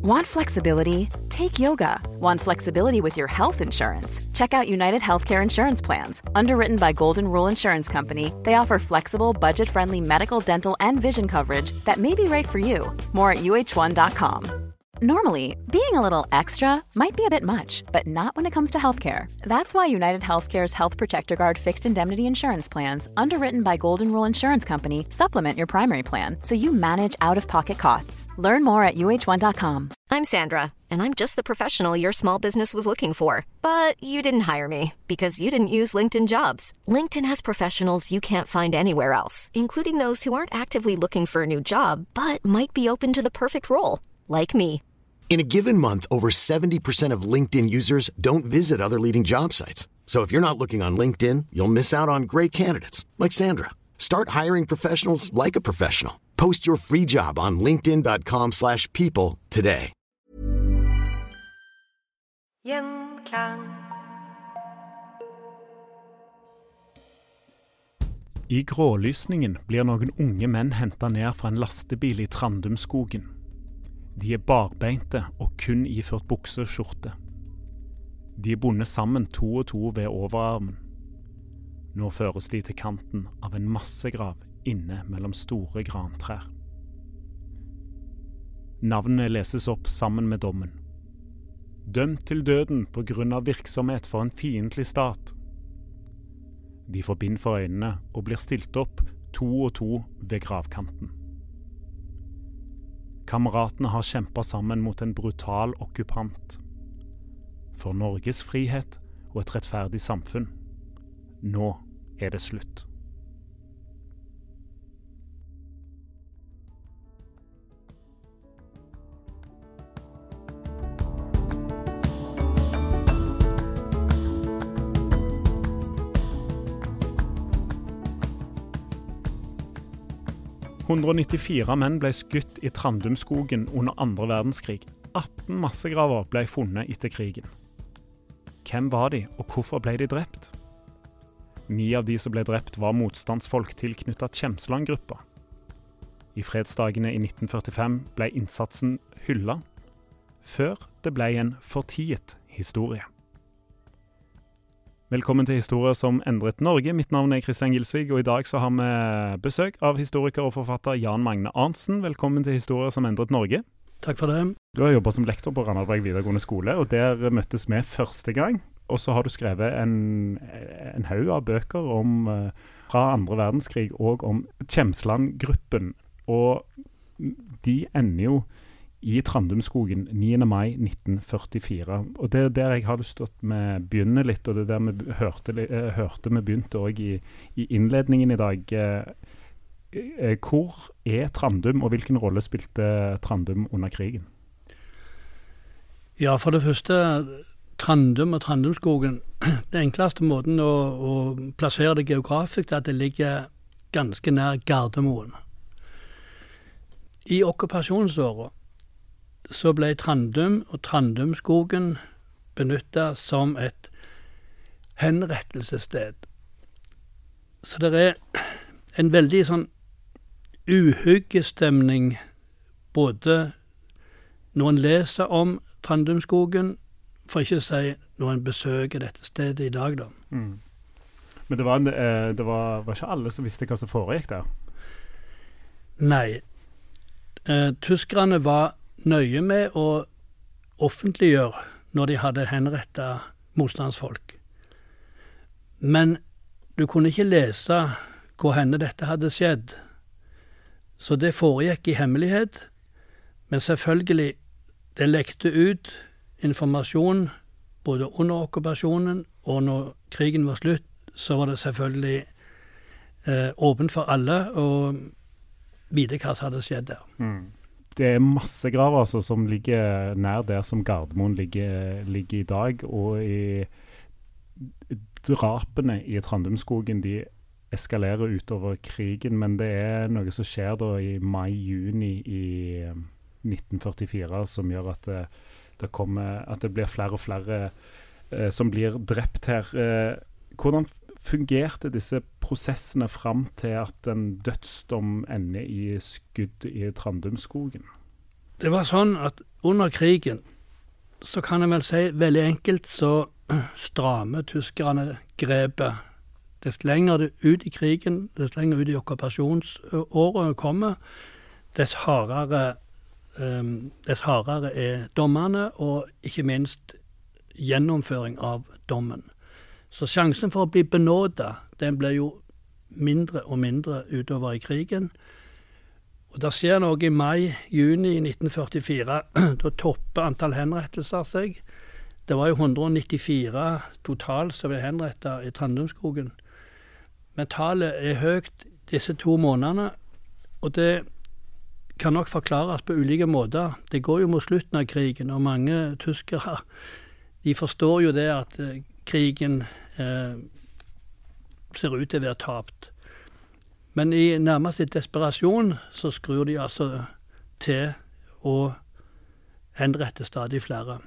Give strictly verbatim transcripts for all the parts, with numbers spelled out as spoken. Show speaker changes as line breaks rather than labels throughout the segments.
Want flexibility? Take yoga. Want flexibility with your health insurance? Check out United Healthcare Insurance Plans. Underwritten by Golden Rule Insurance Company, they offer flexible, budget-friendly medical, dental, and vision coverage that may be right for you. More at U H one dot com. Normally, being a little extra might be a bit much, but not when it comes to healthcare. That's why United Healthcare's Health Protector Guard fixed indemnity insurance plans, underwritten by Golden Rule Insurance Company, supplement your primary plan so you manage out-of-pocket costs. Learn more at U H one dot com.
I'm Sandra, and I'm just the professional your small business was looking for. But you didn't hire me because you didn't use LinkedIn Jobs. LinkedIn has professionals you can't find anywhere else, including those who aren't actively looking for a new job, but might be open to the perfect role, like me.
In a given month, over seventy percent of LinkedIn users don't visit other leading job sites. So if you're not looking on LinkedIn, you'll miss out on great candidates like Sandra. Start hiring professionals like a professional. Post your free job on linkedin dot com slash people today.
Gjenklang.
I grålysningen blir noen unge menn hentet ned fra en lastebil I Trandumskogen. De er barbeinte og kun iført bukse og skjorte. De er bundet sammen to og to ved overarmen. Nå føres de til kanten av en massegrav inne mellom store grantrær. Navnene leses opp sammen med dommen. Dømt til døden på grunn av virksomhet for en fiendtlig stat. De får bind for øynene og blir stilt opp to og to ved gravkanten. Kameratene har kjempet sammen mot en brutal okkupant. For Norges frihet og et rettferdig samfunn. Nå er det slutt. hundre nittifire menn ble skutt I Trandumskogen under andre verdenskrig. atten massegraver ble funnet etter krigen. Hvem var de, og hvorfor ble de drept? Ni av de som ble drept var motstandsfolk tilknyttet Tjemsland-gruppa. I fredsdagene I nitten førtifem ble innsatsen hyllet, før det ble en fortiet historie. Velkommen til Historier som endret Norge. Mitt navn er Kristian Gilsvig, og I dag så har vi besøk av historiker og forfatter Jan Magne Arntzen. Velkommen til Historier som endret Norge.
Takk for det.
Du har jobbet som lektor på Randaberg videregående skole, og der møttes vi første gang. Og så har du skrevet en, en haug av bøker om, fra andre verdenskrig og om Tjemsland-gruppen. Og de ender jo I Trandumskogen niende mai nitten førtifire. Og det er der jeg har lyst til å begynne litt, og det er der vi hørte, hørte vi begynte også I, I innledningen I dag. Hvor er Trandum, og hvilken rolle spilte Trandum under krigen?
Ja, for det første, Trandum og Trandumskogen, den enkleste måten å, å plassere det geografisk er at det ligger ganske nær Gardermoen. I okkupasjonsåret så ble Trandum og Trandumskogen benyttet som et henrettelsessted. Så det er en veldig sånn uhyggestemning både når en leser om Trandumskogen, for ikke å si når en besøker dette stedet I dag da.
Mm. Men det, var, det var, var ikke alle som visste hva som foregikk der?
Nei. Eh, tyskerne var nøye med å offentliggjøre når de hadde henrettet motstandsfolk. Men du kunne ikke lese hvor henne dette hadde skjedd. Så det foregikk I hemmelighet, men selvfølgelig det lekte ut informasjon både under okkupasjonen og når krigen var slutt, så var det selvfølgelig eh, åpent for alle å vite hva som hadde skjedd der.
Mm. Det er masse graver altså, som ligger nær der som Gardermoen ligger, ligger I dag, og I drapene I Trandumskogen, de eskalerer utover krigen, men det er noe som skjer da I mai-juni I nitten førtifire, som gjør at det, det, kommer, at det blir flere og flere eh, som blir drept her. Eh, hvordan fungerte disse prosessene fram til at en dødsdom ender I skudd I Trandumskogen?
Det var sånn at under krigen så kan jeg vel si veldig enkelt så strammer tyskerne grepet. Dess lenger det ut i krigen, dess lenger ut i okkupasjonsåret kommer, dess hardere, um, dess hardere er dommene, og ikke minst gjennomføring av dommen. Så sjansen for å bli benådet, den ble jo mindre og mindre utover i krigen. Og det skjer noe i mai-juni i nitten førtifire, da topper antall henrettelser seg. Det var jo hundre nittifire totalt som ble henrettet i Trandumskogen. Men tallet er høyt disse to månedene, og det kan nok forklares på ulike måter. Det går jo mot slutten av krigen, og mange tyskere, de forstår jo det at krigen eh, ser ut til å være tapt. Men i nærmest i desperasjon så skrur de altså til å henrette stadig flere.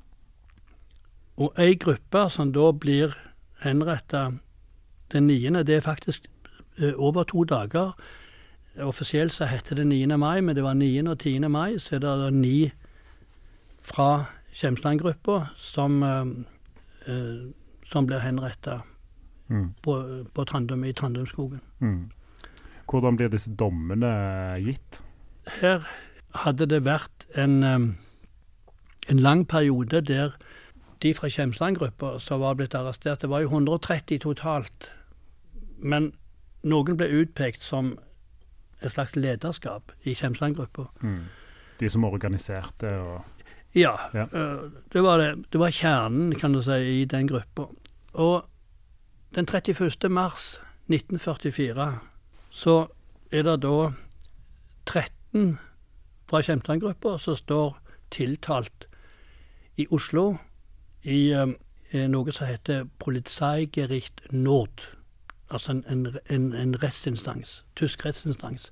Og en gruppe som da blir henrettet den niende, det er faktisk eh, over to dager. Offisielt så heter det niende mai, men det var niende og tiende mai, så er det da ni fra Kjemsland-gruppa som, eh, som blir henrettet mm. på, på Trandum, i Trandumskogen.
Mm. Hvordan blir disse dommene gitt?
Her hadde det vært en, en lang periode der de fra Kjemsland-gruppa som var blitt arrestert, det var jo hundre tretti totalt, men noen ble utpekt som et slags lederskap i Kjemsland-gruppa. Mm.
De som organiserte og...
Ja, ja. Det, var det, det var kjernen, kan du si, i den gruppa. Og den trettiførste mars nitten førtifire så er det da tretten fra Kjemsland-gruppa som står tiltalt i Oslo i eh, noe som heter Polizeigericht Nord, altså en, en, en rettsinstans, tysk rettsinstans.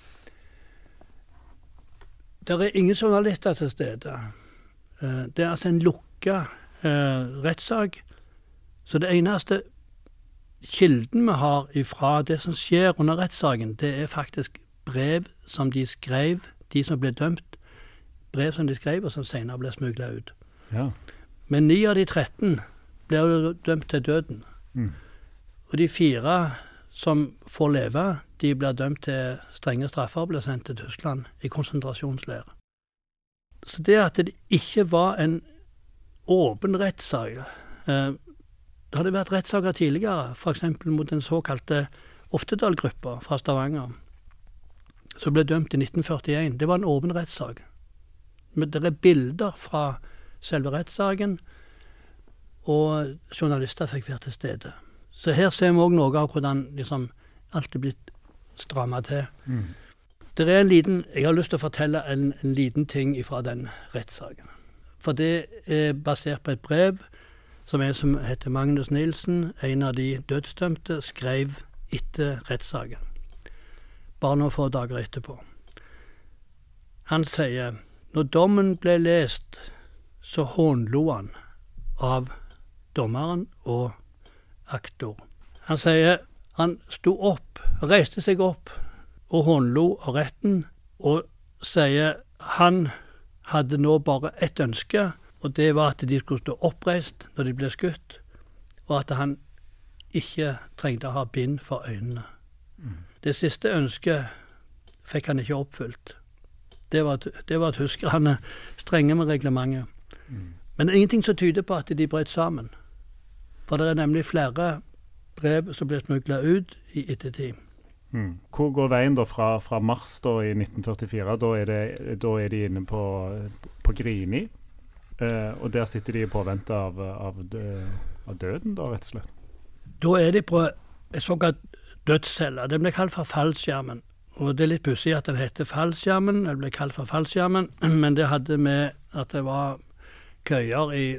Det er ingen journalister til stede. Eh, det er altså en lukket eh, rettssak, så det eneste kilden vi har ifra det som skjer under rettssaken, det er faktisk brev som de skrev, de som ble dømt, brev som de skrev, og som senere ble smuglet ut.
Ja.
Men ni av de tretten ble jo dømt til døden. Mm. Og de fire som får leve, de blir dømt til strenge straffer, blir sendt til Tyskland i konsentrasjonsleir. Så det at det ikke var en åpen rettssak, eh, det hadde vært rettssaker tidligere, for eksempel mot den såkalte Oftedal-gruppa fra Stavanger, som ble dømt i nitten førtien. Det var en åpen rettssak. Men det er bilder fra selve rettssaken, og journalister fikk være til stede. Så her ser vi også noe av hvordan liksom, alt er blitt strammet til. Mm. Det er en liten, jeg har lyst til å fortelle en, en liten ting fra den rettssaken. For det er basert på et brev som en som heter Magnus Nilsen, en av de dødsdømte, skrev etter rettssaken. Bare noen få dager etterpå. Han sier, når dommen ble lest, så hånlo han av dommeren og aktor. Han sier, han sto opp, reiste seg opp og hånlo av retten, og sier, han hadde nå bare ett ønske, og det var at de skulle stå oppreist når de ble skutt, og at han ikke trengte å ha bind for øynene. Mm. Det siste ønsket fikk han ikke oppfylt. Det var, det var tyskerne strenge med reglementet. Mm. Men det er ingenting som tyder på at de brøt sammen. For det er nemlig flere brev som ble smuglet ut i ettertid.
Mm. Hvor går veien da fra, fra mars da, i nitten førtifire? Da er, det, da er de inne på, på Grini. Uh, og der sitter de på vente av, av, dø, av døden, da, rett og slett?
Da er de på en såkalt dødscelle. Den ble kalt for fallskjermen. Og det er litt pussig at den heter fallskjermen, den ble kalt for fallskjermen, men det hadde med at det var køyer i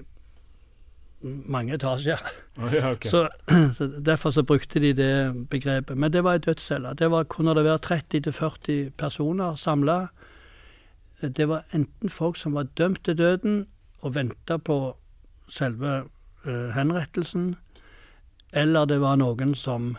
mange etasjer.
Oh, ja, okay.
så, så derfor så brukte de det begrepet. Men det var en dødscelle. Det var, kunne det være tretti til førti personer samlet. Det var enten folk som var dømt til døden, og venta på selve uh, henrettelsen, eller det var noen som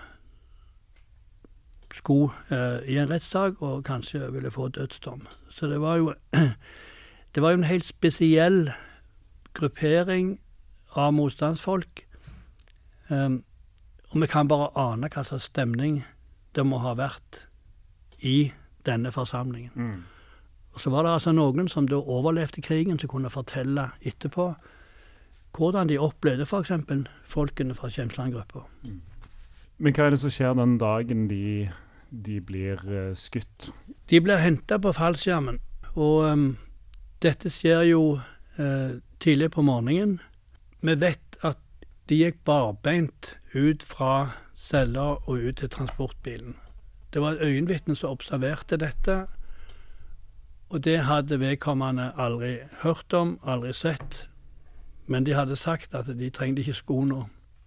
skulle uh, i en rettssak og kanskje ville få dødsdom. Så det var jo det var jo en helt spesiell gruppering av motstandsfolk. Um, og vi kan bare ane hva slags stemning det må ha vært i denne forsamlingen.
Mm.
Og så var det altså noen som da overlevde krigen, som kunne fortelle etterpå hvordan de opplevde for eksempel folkene fra Kjemsland-gruppa.
Mm. Men hva er det som skjer den dagen de, de blir uh, skutt?
De blir hentet på fallskjermen, og um, dette skjer jo uh, tidlig på morgenen. Vi vet at de gikk barbeint ut fra cella og ut til transportbilen. Det var et øyenvitne som observerte dette, og det hadde vedkommende aldri hørt om, aldri sett, men de hadde sagt at de trengte ikke sko nå.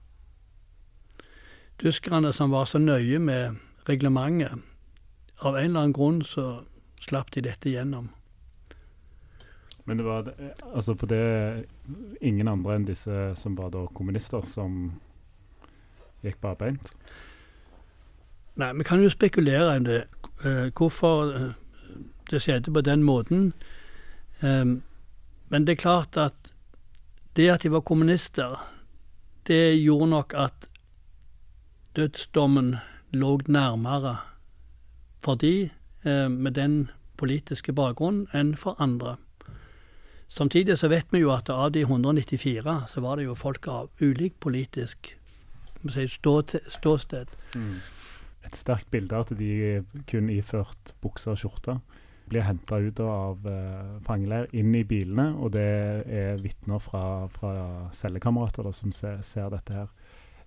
Tyskerne som var så nøye med reglementet, av en eller annen grunn så slapp de dette gjennom.
Men det var altså på det ingen andre enn disse som var da kommunister som gikk barbeint?
Nei, vi kan jo spekulere om det. Uh, hvorfor uh, det skjedde på den måten. Um, men det er klart at det at de var kommunister, det gjorde nok at dødsdommen lå nærmere for de uh, med den politiske bakgrunnen enn for andre. Samtidig så vet vi jo at av de ett hundre nittifire så var det jo folk av ulik politisk si, stå, ståsted.
Mm. Et sterkt bilde at de kun iført bukser og skjorter blir hentet ut av uh, fangeleir inn i bilene, og det er vitner fra, fra cellekamerater da, som ser, ser dette her.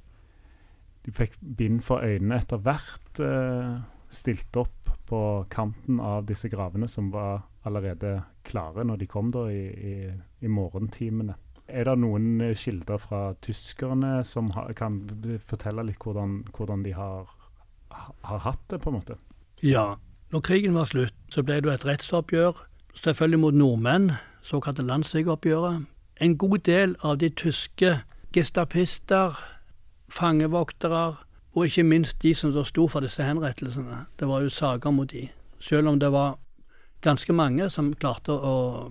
De fikk bind for øynene etter hvert, uh, stilt opp på kanten av disse gravene som var allerede klare når de kom da i, i, i morgentimene. Er det noen kilder fra tyskerne som ha, kan fortelle litt hvordan, hvordan de har, har hatt det, på en måte?
Ja, når krigen var slutt, så ble det et rettsoppgjør, selvfølgelig mot nordmenn, såkalte landssvigoppgjøret. En god del av de tyske gestapister, fangevoktere, og ikke minst de som sto for disse henrettelsene. Det var jo sager mot de. Selv om det var ganske mange som klarte å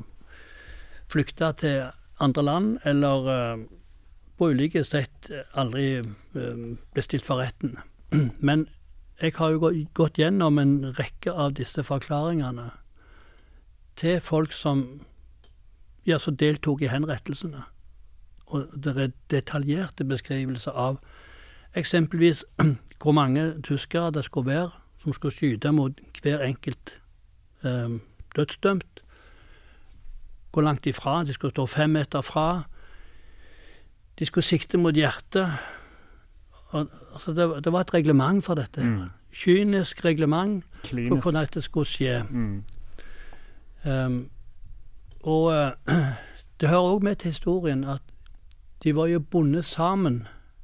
flykte til andre land, eller uh, på ulike sett aldri uh, ble stilt for retten. Men jeg har jo gått gjennom en rekke av disse forklaringene til folk som ja, så deltok i henrettelsene. Og det er detaljerte beskrivelser av eksempelvis hvor mange tyskere det skulle være som skulle skyte mot hver enkelt eh, dødsdømt. Hvor langt ifra, de skulle stå fem meter fra. De skulle sikte mot hjertet. Og, altså det, det var et reglement for dette. Mm. Kynisk reglement Klinisk. For hvordan dette skulle skje. Mm. Um, og uh, det hører også med til historien at de var jo bundet sammen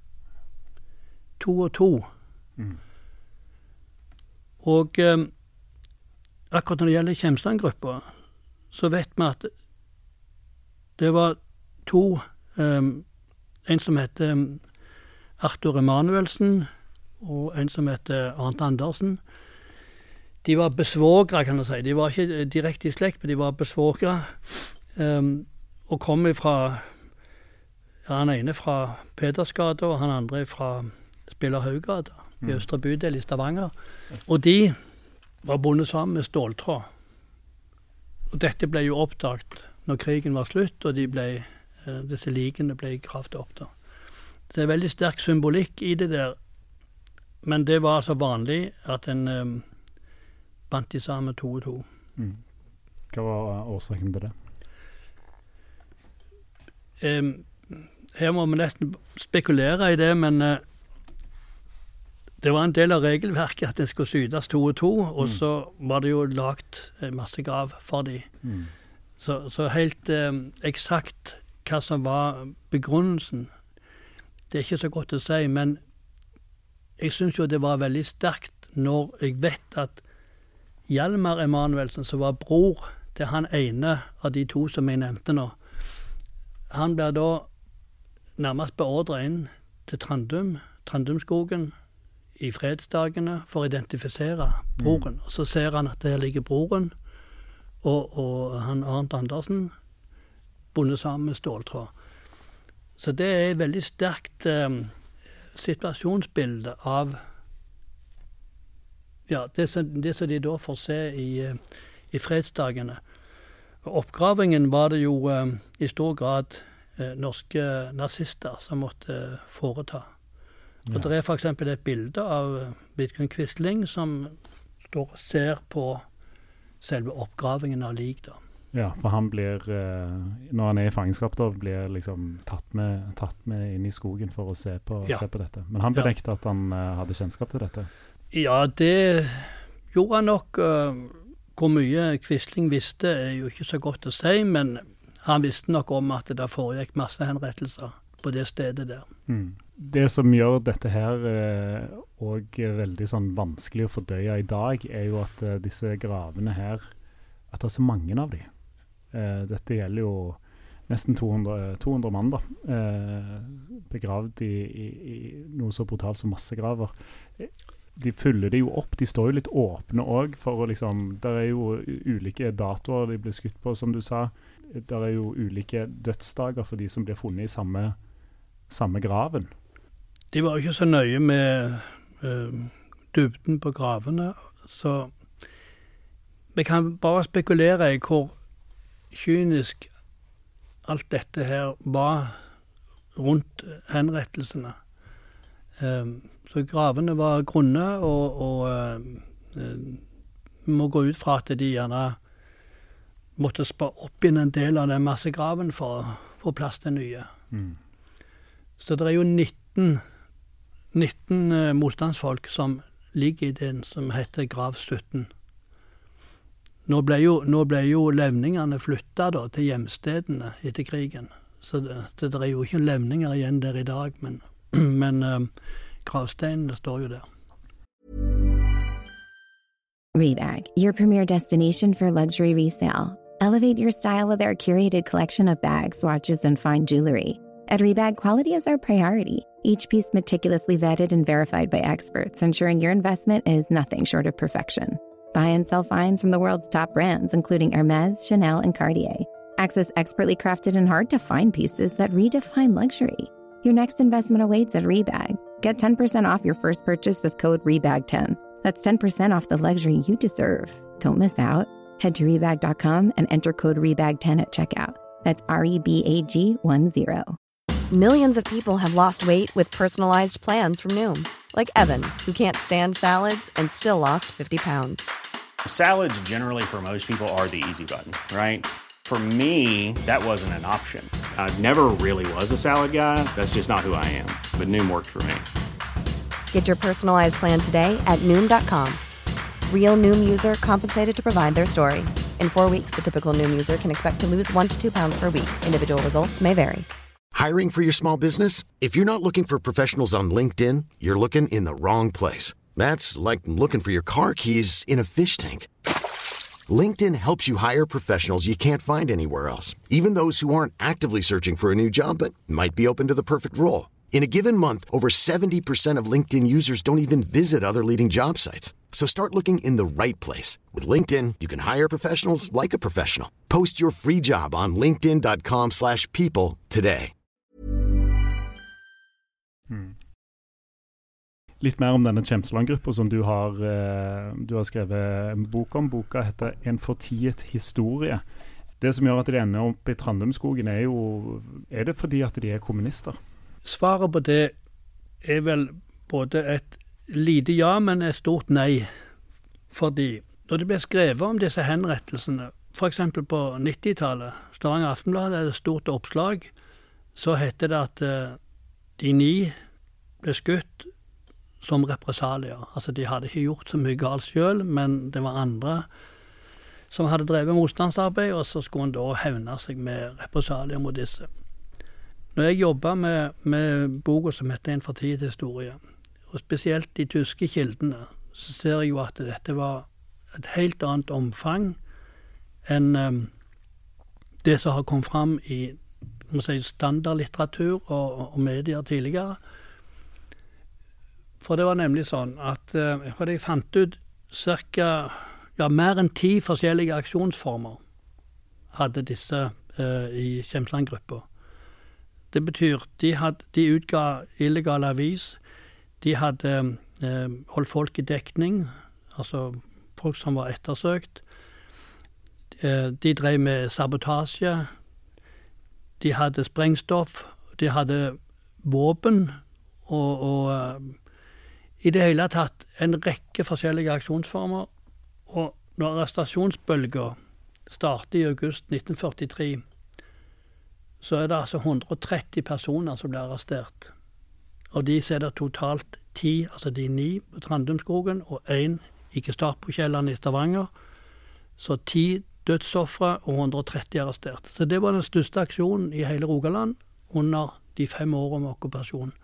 to og to. Mm. Og um, akkurat når det gjelder Kjemsland-gruppa, så vet vi at det var to, um, en som heter um, Arthur Emanuelsen og en som heter Arnt Andersen. De var besvågre, kan jeg si. De var ikke direkte i slekt, men de var besvågre. Um, og kom fra, ja, han ene fra Pedersgata, og han andre fra Spillerhaugata, mm. i Østre bydel i Stavanger. Og de var bundet sammen med ståltråd. Og dette ble jo oppdaget når krigen var slutt, og de ble, uh, disse likene ble gravd opp da. Så det er veldig sterk symbolikk i det der, men det var altså vanlig at en um, bandt de sammen to og to.
Mm. Hva var årsaken til det?
Um, her må vi nesten spekulere i det, men uh, det var en del av regelverket at den skulle skytes to og to, og mm. så var det jo lagt masse grav for de. Mm. Så, så helt um, eksakt hva som var begrunnelsen, det er ikke så godt å si, men jeg synes jo det var veldig sterkt når jeg vet at Hjalmar Emanuelsen, som var bror til han ene av de to som jeg nevnte nå, han ble da nærmest beordret inn til Trandum, Trandumskogen, i fredsdagene for å identifisere broren. Mm. Og så ser han at der ligger broren, og, og han Arnt Andersen bundet sammen med ståltråd. Så det er et veldig sterkt eh, situasjonsbilde av ja, det som, det som de da får se i, i fredsdagene. Og oppgravingen var det jo eh, i stor grad eh, norske nazister som måtte foreta. Og ja. Det er for eksempel et bilde av Vidkun Quisling som står og ser på selve oppgravingen av lik da.
Ja, for han blir, eh, når han er i fangenskap da, blir liksom tatt med, tatt med inn i skogen for å se på, ja. se på dette. Men han benektet ja. at han eh, hadde kjennskap til dette.
Ja, det gjorde han nok. Uh, hvor mye Quisling visste er jo ikke så godt å si, men han visste nok om at det foregikk masse henrettelser på det stedet der.
Mm. Det som gjør dette her eh, og veldig sånn vanskelig å fordøye i dag, er jo at eh, disse gravene her, at det er så mange av de. Eh, dette gjelder jo nesten to hundre, to hundre mann da, eh, begravd i, i, i noe så brutalt som massegraver. De fyller det jo opp, de står jo litt åpne også, for å liksom, der er jo ulike datoer de blir skutt på, som du sa. Der er jo ulike dødsdager for de som blir funnet i samme, samme graven.
De var jo ikke så nøye med uh, dybden på gravene, så vi kan bare spekulere i hvor kynisk alt dette her var rundt henrettelsene. Um, så gravene var grunne, og, og uh, vi må gå ut fra at de gjerne måtte spare opp inn en del av den massegraven for å få plass til nye. Mm. Så det er jo nitten, nitten uh, motstandsfolk som ligger i den som heter Grav sytten. Nå ble jo, nå ble jo levningene flyttet da, til hjemstedene etter krigen. Så det, det er jo ikke levninger igjen der i dag, men, men uh, gravsteinene står jo der.
Rebag, your premier destination for luxury resale. Elevate your style with our curated collection of bags, watches, and fine jewelry. At Rebag, quality is our priority. Each piece meticulously vetted and verified by experts, ensuring your investment is nothing short of perfection. Buy and sell finds from the world's top brands, including Hermès, Chanel, and Cartier. Access expertly crafted and hard-to-find pieces that redefine luxury. Your next investment awaits at Rebag. Get ten percent off your first purchase with code rebag ten. That's ten percent off the luxury you deserve. Don't miss out. Head to rebag dot com and enter code rebag ten at checkout. That's R E B A G one zero.
Millions of people have lost weight with personalized plans from Noom. Like Evan, who can't stand salads and still lost fifty pounds.
Salads generally for most people are the easy button, right? For me, that wasn't an option. I never really was a salad guy. That's just not who I am. But Noom worked for me.
Get your personalized plan today at Noom dot com. Real Noom user compensated to provide their story. In four weeks, the typical Noom user can expect to lose one to two pounds per week. Individual results may vary.
Hiring for your small business? If you're not looking for professionals on LinkedIn, you're looking in the wrong place. That's like looking for your car keys in a fish tank. LinkedIn helps you hire professionals you can't find anywhere else, even those who aren't actively searching for a new job but might be open to the perfect role. In a given month, over seventy percent of LinkedIn users don't even visit other leading job sites. So start looking in the right place. With LinkedIn, you can hire professionals like a professional. Post your free job on linkedin dot com slash people today.
Hmm. Litt mer om denne Tjemsland-gruppa som du har, eh, du har skrevet en bok om. Boka heter En fortiet historie. Det som gjør at de ender opp i Trandumskogen er jo, er det fordi at de er kommunister?
Svaret på det er vel både et lite ja, men et stort nei. Fordi når det ble skrevet om disse henrettelsene, for eksempel på nittitallet, Stavanger Aftenblad er et stort oppslag, så heter det at uh, de ni ble skutt som represalier. Altså de hadde ikke gjort så mye galt selv, men det var andre som hadde drevet motstandsarbeid, og så skulle han da hevne seg med represalier mot disse. Når jeg jobbet med, med boka som heter En fortiet historie, og spesielt de tyske kildene, så ser jeg jo at dette var et helt annet omfang enn um, det som har kommet fram i må si, standardlitteratur og, og medier tidligere. For det var nemlig sånn at uh, jeg fant ut cirka ja, mer enn ti forskjellige aksjonsformer hadde disse uh, i Kjemsland-gruppa. Det betyr, de, had, de utga illegal avis, de hadde uh, holdt folk i dekning, altså folk som var ettersøkt. Uh, de drev med sabotasje, de hadde sprengstoff, de hadde våpen, og, og uh, i det hele tatt en rekke forskjellige aksjonsformer. Og når arrestasjonsbølgen startet i august nitten førtitre, så er det altså hundre og tretti personer som ble arrestert. Og de er det totalt ti, altså de ni på Trandumskogen, og én i Gestapo-kjelleren i Stavanger. Så ti dødsoffre og hundre og tretti arrestert. Så det var den største aksjonen i hele Rogaland under de fem årene med okkupasjon.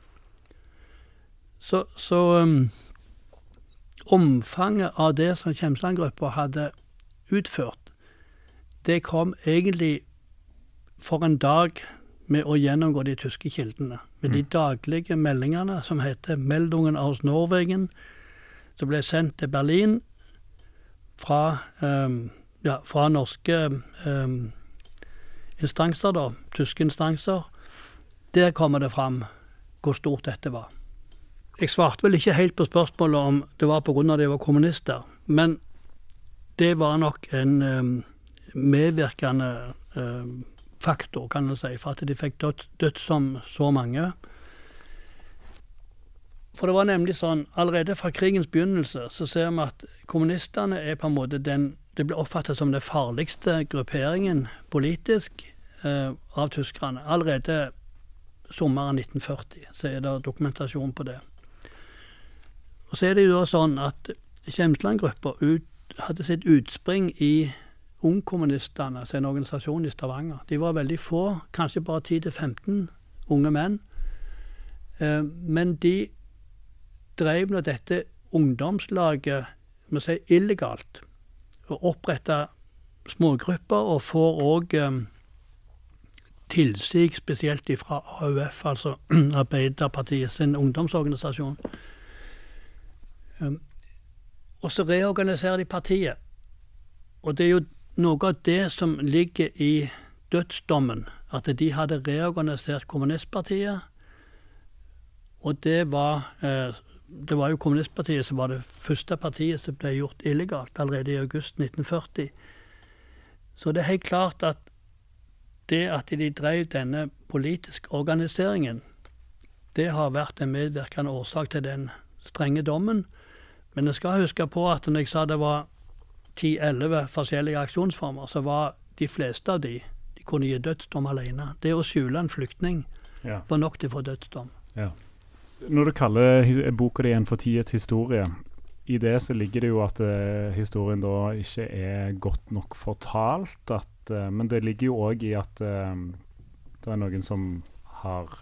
Så, så um, omfanget av det som Kjemsland-gruppa hadde utført, det kom egentlig for en dag med å gjennomgå de tyske kildene. Med de daglige meldingene som heter Meldungen aus Norwegen, som ble sendt til Berlin fra, um, ja, fra norske um, instanser, da, tyske instanser. Der kommer det fram hvor stort dette var. Jeg svarte vel ikke helt på spørsmålet om det var på grunn av at de var kommunister, men det var nok en um, medvirkende um, faktor, kan jeg si, for at de fikk dødt, dødt som så mange. For det var nemlig sånn, allerede fra krigens begynnelse, så ser vi at kommunistene er på en måte den, det ble oppfattet som den farligste grupperingen politisk eh, av tyskerne. Allerede sommeren nitten førti, så er det dokumentasjon på det. Og så er det jo da sånn at Kjemsland-gruppa ut, hadde sitt utspring i Ungkommunistene, som er en organisasjon i Stavanger. De var veldig få, kanskje bare ti til femten unge menn. Eh, men de drev nå dette ungdomslaget, må si, illegalt, og opprettet smågrupper, og får også eh, tilsig spesielt fra A U F, altså Arbeiderpartiet sin ungdomsorganisasjon. Um, og så reorganiserer de partiet. Og det er jo noe av det som ligger i dødsdommen, at de hadde reorganisert kommunistpartiet, og det var, eh, det var jo kommunistpartiet som var det første partiet som ble gjort illegalt allerede i august nitten førti. Så det er helt klart at det at de drev denne politiske organiseringen, det har vært en medvirkende årsak til den strenge dommen. Men jeg skal huske på at når jeg sa det var ti elleve forskjellige aksjonsformer, så var de fleste av de, de kunne gi dødsdom alene. Det å skjule en flyktning ja. var nok til å få dødsdom. Ja.
Når du kaller boka di en fortiets historie, i det så ligger det jo at uh, historien da ikke er godt nok fortalt, at, uh, men det ligger jo også i at uh, det er noen som har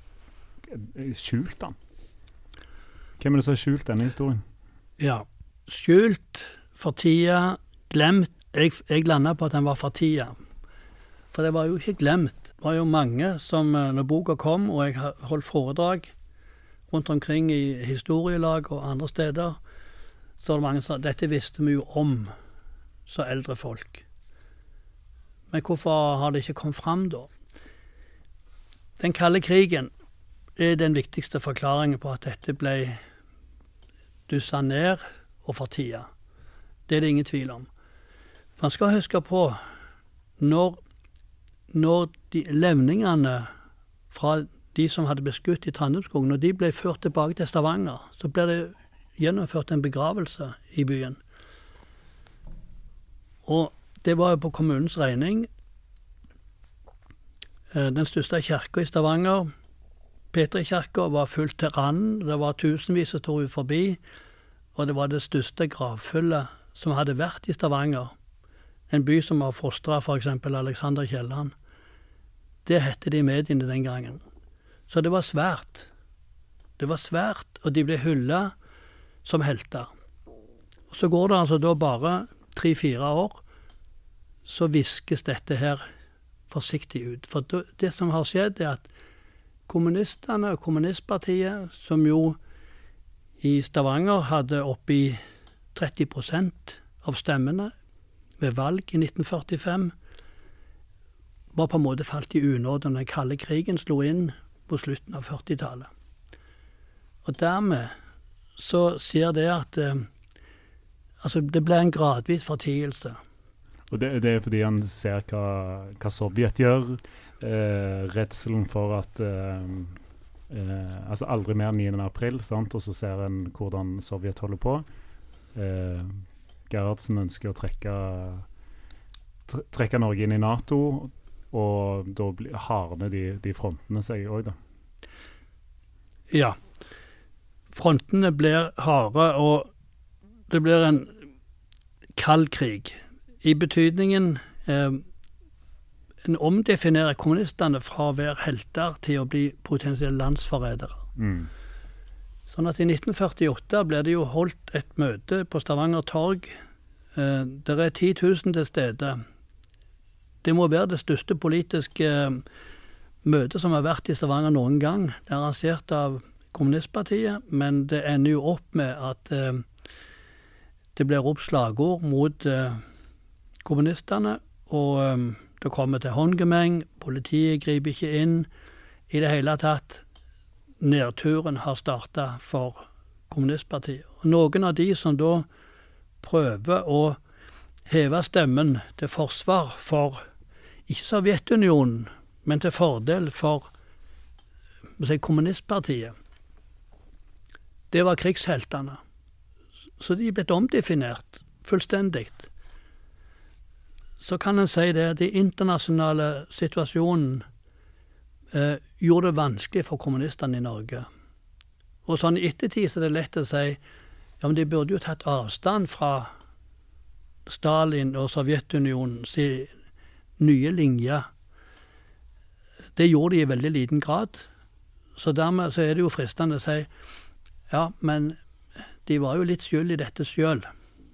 skjult den. Hvem er det som har skjult denne historien?
Ja, skjult, fortida, glemt. Jeg, jeg landet på at den var fortida. For det var jo ikke glemt. Det var jo mange som, når boka kom, og jeg holdt foredrag rundt omkring i historielag og andre steder, så var det mange som sa, dette visste vi jo om, så eldre folk. Men hvorfor har det ikke kommet fram da? Den kalde krigen er den viktigste forklaringen på at dette ble dussa ned og fortida. Det er det ingen tvil om. Man skal huske på, når, når de levningene fra de som hadde blitt skutt i Trandumskogen, når de ble ført tilbake til Stavanger, så ble det gjennomført en begravelse i byen. Og det var jo på kommunens regning. Den største kirka i Stavanger, Petrikirka, var fullt til randen. Det var tusenvis som stod forbi, og det var det største gravfyllet som hadde vært i Stavanger. En by som har fostret for eksempel Alexander Kielland. Det hette de i mediene den gangen. Så det var svært. Det var svært, og de ble hyllet som helter. Og så går det altså da bare tre-fire år, så viskes dette her forsiktig ut. For det som har skjedd er at kommunistene og kommunistpartiet, som jo i Stavanger hadde oppi tretti prosent av stemmene ved valg i nitten førtifem var på en måte falt i unåde når den kalde krigen slo inn på slutten av førtitallet. Og dermed så sier det at eh, altså det ble en gradvis fortielse.
Og det, det er fordi han ser hva, hva Sovjet gjør, eh, redselen for at eh, eh, altså aldri mer niende april, sant? Og så ser han hvordan Sovjet holder på. Eh, Gerhardsen ønsker å trekke, tre, trekke Norge inn i NATO, og da blir hardner de, de frontene seg også da.
Ja, frontene blir harde, og det blir en kald krig. I betydningen eh, en omdefinerer kommunistene fra å være helter til å bli potensielle landsforrædere. Mm. Sånn at i nitten førtiåtte ble det jo holdt et møte på Stavanger torg. Eh, det er ti tusen til stede. Det må være det største politiske møtet som har vært i Stavanger noen gang. Det er arrangert av kommunistpartiet, men det ender jo opp med at eh, det blir opp slagord mot eh, kommunistene, og eh, det kommer til håndgemeng, politiet griper ikke inn. I det hele tatt, nedturen har startet for kommunistpartiet. Og noen av de som da prøver å heve stemmen til forsvar for ikke Sovjetunionen, men til fordel for si, kommunistpartiet. Det var krigsheltene. Så de ble omdefinert fullstendig. Så kan en si det at den internasjonale situasjonen eh, gjorde det vanskelig for kommunistene i Norge. Og sånn i ettertid så er det lett å si ja, men de burde jo tatt avstand fra Stalin og Sovjetunionen sin nye linje. Det gjorde de i veldig liten grad. Så dermed så er det jo fristende å si ja, men de var jo litt skyld i dette selv.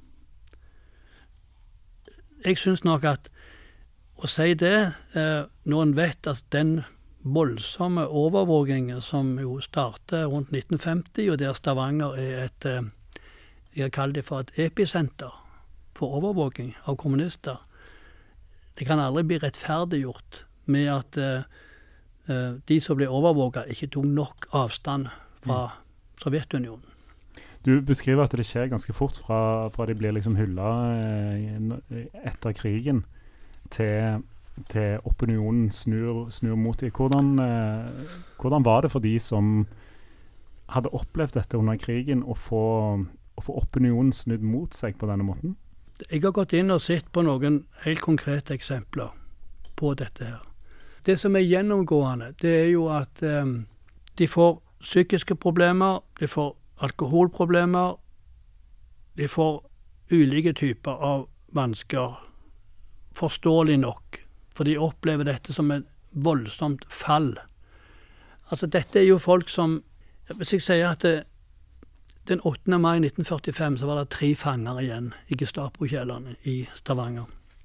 Jeg synes nok at å si det, eh, når en vet at den voldsomme overvåkingen som jo startet rundt nitten femti, og der Stavanger er et, eh, jeg kaller det for et episenter for overvåking av kommunister, det kan aldri bli rettferdiggjort med at uh, uh, de som ble overvåket ikke tok nok avstand fra mm. Sovjetunionen.
Du beskriver at det skjer ganske fort fra, fra de blir liksom hyllet eh, etter krigen til, til opinionen snur, snur mot dem. Hvordan, eh, hvordan var det for de som hadde opplevd dette under krigen å få, å få opinionen snudd mot seg på denne måten?
Jeg har gått inn og sett på noen helt konkrete eksempler på dette her. Det som er gjennomgående, det er jo at eh, de får psykiske problemer, de får alkoholproblemer, de får ulike typer av vansker, forståelig nok, for de opplever dette som et voldsomt fall. Altså dette er jo folk som, hvis jeg sier at det, den åttende mai nitten førtifem så var det tre fanger igjen i Gestapo-kjellerne i Stavanger.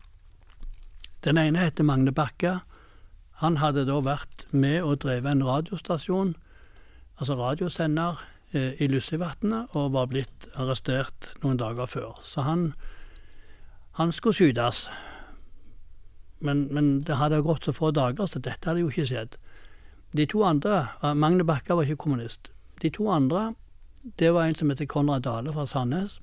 Den ene heter Magne Bakka. Han hadde da vært med og drevet en radiostasjon, altså radiosender, eh, i Lyssevatnet, og var blitt arrestert noen dager før. Så han, han skulle skytes. Men, men det hadde gått så få dager, så dette hadde jo ikke skjedd. De to andre, Magne Bakka var ikke kommunist. De to andre, det var en som heter Konrad Dale fra Sandnes,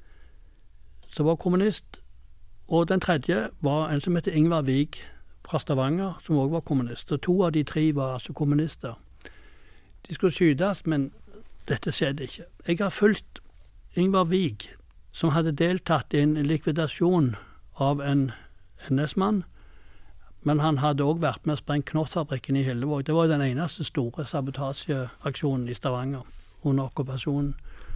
som var kommunist. Og den tredje var en som heter Ingvar Vig fra Stavanger, som også var kommunist. Og to av de tre var altså kommunister. De skulle skytes, men dette skjedde ikke. Jeg har fulgt Ingvar Vig, som hadde deltatt i en likvidasjon av en N S-mann, men han hadde også vært med å sprenge Knottfabrikken i Hillevåg. Det var den eneste store sabotasjeaksjonen i Stavanger under okkupasjonen.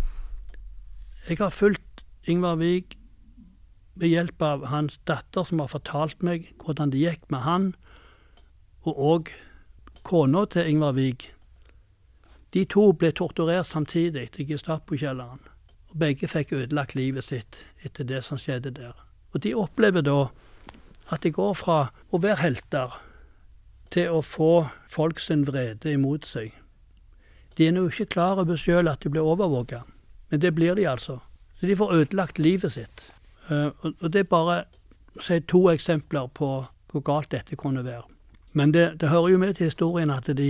Jeg har fulgt Ingvar Vig ved hjelp av hans datter, som har fortalt meg hvordan det gikk med han, og også kona til Ingvar Vig. De to ble torturert samtidig i Gestapo-kjelleren, og begge fikk ødelagt livet sitt etter det som skjedde der. Og de opplever da at de går fra å være helter til å få folk sin vrede imot seg. De er nå ikke klar over selv at de blir overvåket, men det blir de altså. Så de får ødelagt livet sitt. Uh, og, og det er bare si, to eksempler på hvor galt dette kunne være. Men det, det hører jo med til historien at de,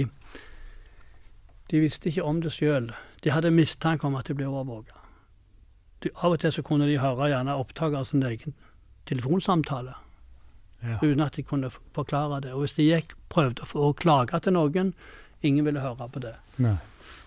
de visste ikke om det selv. De hadde mistanke om at de ble overvåket. De, av og til så kunne de høre gjerne opptak av sin egen telefonsamtale, ja. Uten at de kunne forklare det. Og hvis de gikk, prøvde å, få, å klage til noen, ingen ville høre på det.
Nei.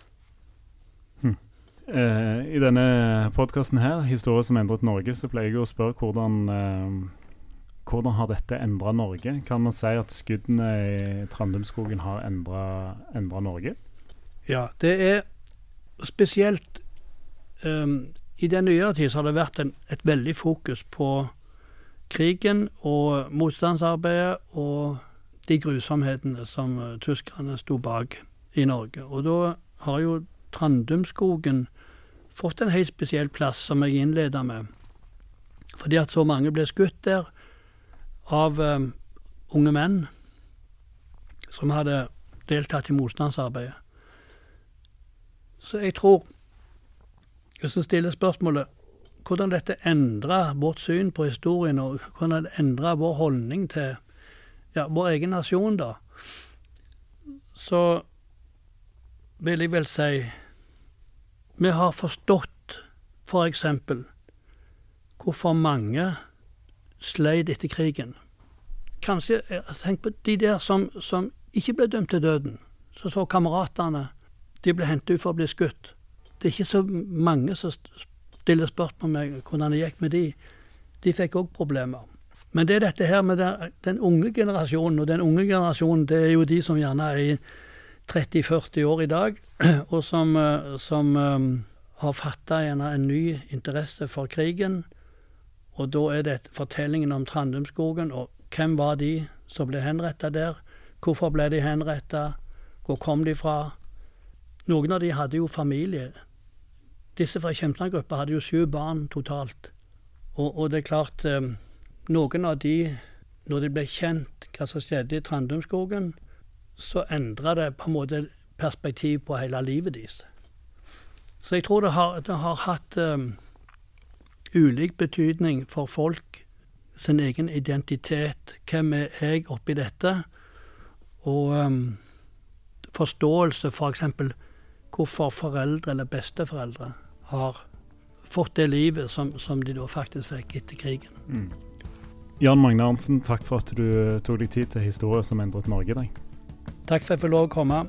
Hm. Eh, I denne podcasten her, Historie som endret Norge, så pleier jeg å spørre hvordan... Eh, Hvordan har dette endret Norge? Kan man si at skuddene i Trandumskogen har endret, endret Norge?
Ja, det er spesielt um, i den nyere tid så har det vært en, et veldig fokus på krigen og motstandsarbeidet og de grusomhetene som uh, tyskerne sto bak i Norge. Og da har jo Trandumskogen fått en helt spesiell plass som jeg innleder med. Fordi at så mange ble skutt der, av um, unge menn som hadde deltatt i motstandsarbeidet. Så jeg tror, hvis jeg stiller spørsmålet, hvordan dette endret vårt syn på historien, og hvordan det endret vår holdning til ja, vår egen nasjon da, så vil jeg vel si, vi har forstått for eksempel hvorfor mange sleit etter krigen. Kanskje, tenk på de der som, som ikke ble dømt til døden. Så så kameratene, de ble hentet ut for å bli skutt. Det er ikke så mange som stiller spørsmål med hvordan det gikk med de. De fikk også problemer. Men det er dette her med den, den unge generasjonen, og den unge generasjonen, det er jo de som gjerne er tretti til førti år i dag, og som, som um, har fattet gjerne en ny interesse for krigen. Og da er det fortellingen om Trandumskogen, og hvem var de som ble henrettet der? Hvorfor ble de henrettet? Hvor kom de fra? Noen av de hadde jo familie. Disse fra Kjemsland-gruppa hadde jo syv barn totalt. Og, og det er klart, eh, noen av de, når de ble kjent hva som skjedde i Trandumskogen, så endret det på en måte perspektiv på hele livet deres. Så jeg tror det har, det har hatt... Eh, ulik betydning for folk, sin egen identitet, hvem er jeg oppi dette, og um, forståelse for eksempel hvorfor foreldre eller besteforeldre har fått det livet som, som de da faktisk fikk etter krigen.
Mm. Jan Magne Arntzen, takk for at du tog deg tid til Historie som endret Norge i dag.
Takk for at jeg får lov å komme.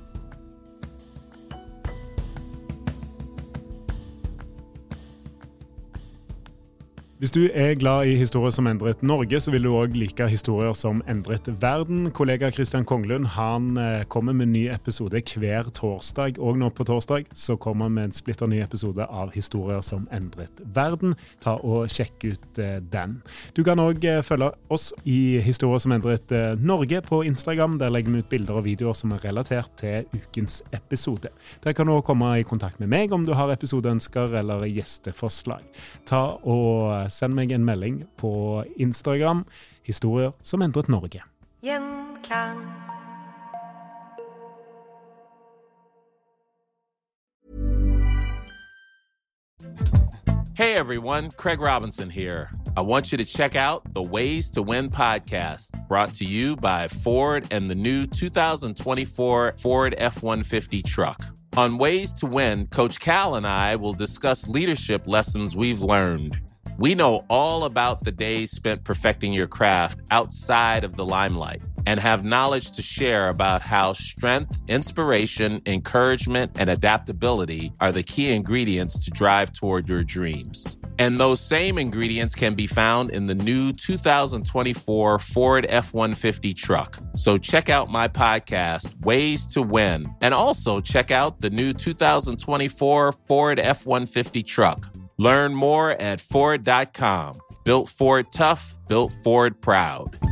Hvis du er glad i historier som endret Norge, så vil du også like historier som endret verden. Kollega Kristian Konglund, han kommer med en ny episode hver torsdag, og nå på torsdag så kommer han med en splitter ny episode av historier som endret verden. Ta og sjekk ut uh, den. Du kan også følge oss i historier som endret uh, Norge på Instagram. Der legger vi ut bilder og videoer som er relatert til ukens episode. Der kan du også komme i kontakt med meg om du har episodeønsker eller gjesteforslag. Ta og send meg en melding på Instagram, historier som endret Norge.
Gjenklang.
Hey everyone, Craig Robinson here. I want you to check out the Ways to Win podcast, brought to you by Ford and the new two thousand twenty-four Ford F one fifty truck. On Ways to Win, Coach Cal and I will discuss leadership lessons we've learned. We know all about the days spent perfecting your craft outside of the limelight and have knowledge to share about how strength, inspiration, encouragement, and adaptability are the key ingredients to drive toward your dreams. And those same ingredients can be found in the new two thousand twenty-four Ford F one fifty truck. So check out my podcast, Ways to Win, and also check out the new two thousand twenty-four Ford F one fifty truck. Learn more at Ford dot com. Built Ford tough, built Ford proud.